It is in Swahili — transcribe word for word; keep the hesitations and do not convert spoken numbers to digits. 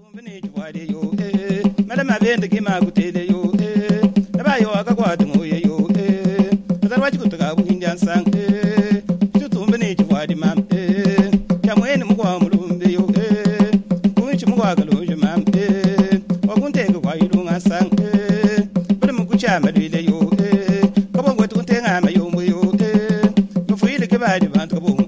tumbini chwade yo eh mala mabende kima kutele yo eh nabayo akakwatu ngoye yo eh azarwachi kutaka buhinja sang eh tumbini chwade mam eh chamweni mukwa mulumbe yo eh kunchi mukwa kaloje mam eh wakunteka kwa ilunga sang eh bale mukucha madwile yo eh kabongwe tukuntenga mayombo yo eh mufuile kebadi bantu kabongwe